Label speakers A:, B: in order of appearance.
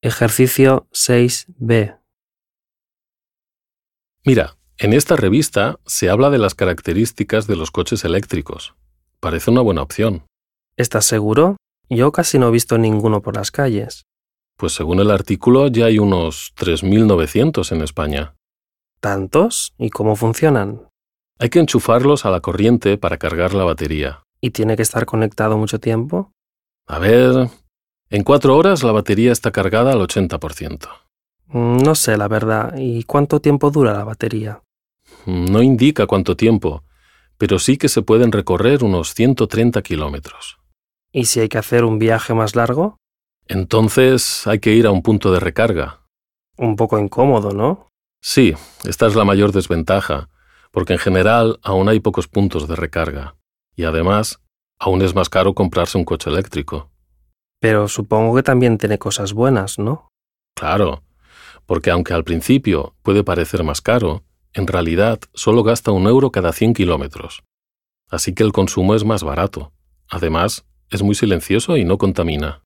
A: Ejercicio 6b.
B: Mira, en esta revista se habla de las características de los coches eléctricos. Parece una buena opción.
A: ¿Estás seguro? Yo casi no he visto ninguno por las calles.
B: Pues según el artículo ya hay unos 3.900 en España.
A: ¿Tantos? ¿Y cómo funcionan?
B: Hay que enchufarlos a la corriente para cargar la batería.
A: ¿Y tiene que estar conectado mucho tiempo?
B: A ver, en 4 horas la batería está cargada al 80%.
A: No sé, la verdad. ¿Y cuánto tiempo dura la batería?
B: No indica cuánto tiempo, pero sí que se pueden recorrer unos 130 kilómetros.
A: ¿Y si hay que hacer un viaje más largo?
B: Entonces hay que ir a un punto de recarga.
A: Un poco incómodo, ¿no?
B: Sí, esta es la mayor desventaja, porque en general aún hay pocos puntos de recarga. Y además, aún es más caro comprarse un coche eléctrico.
A: Pero supongo que también tiene cosas buenas, ¿no?
B: Claro, porque aunque al principio puede parecer más caro, en realidad solo gasta 1 euro cada 100 kilómetros. Así que el consumo es más barato. Además, es muy silencioso y no contamina.